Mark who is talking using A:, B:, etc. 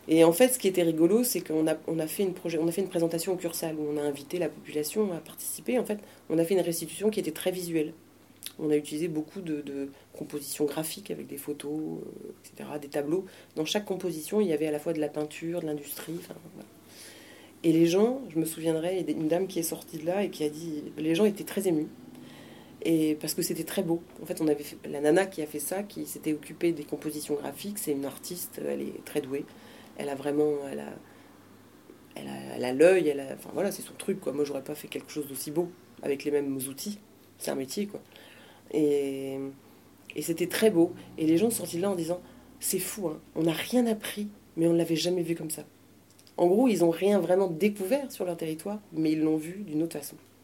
A: Et en fait, ce qui était rigolo, c'est on a fait une présentation au Cursal où on a invité la population à participer. En fait, on a fait une restitution qui était très visuelle. On a utilisé beaucoup de compositions graphiques avec des photos, etc., des tableaux. Dans chaque composition, il y avait à la fois de la peinture, de l'industrie. Enfin, voilà. Et les gens, je me souviendrai, il y a une dame qui est sortie de là et qui a dit, les gens étaient très émus. Et parce que c'était très beau. En fait, la nana qui a fait ça, qui s'était occupée des compositions graphiques, c'est une artiste, elle est très douée. Elle a vraiment, elle a l'œil, enfin voilà, c'est son truc quoi. Moi, j'aurais pas fait quelque chose d'aussi beau avec les mêmes outils. C'est un métier quoi. Et, et c'était très beau. Et les gens sont sortis de là en disant, c'est fou, hein, on n'a rien appris, mais on ne l'avait jamais vu comme ça. En gros, ils n'ont rien vraiment découvert sur leur territoire, mais ils l'ont vu d'une autre façon.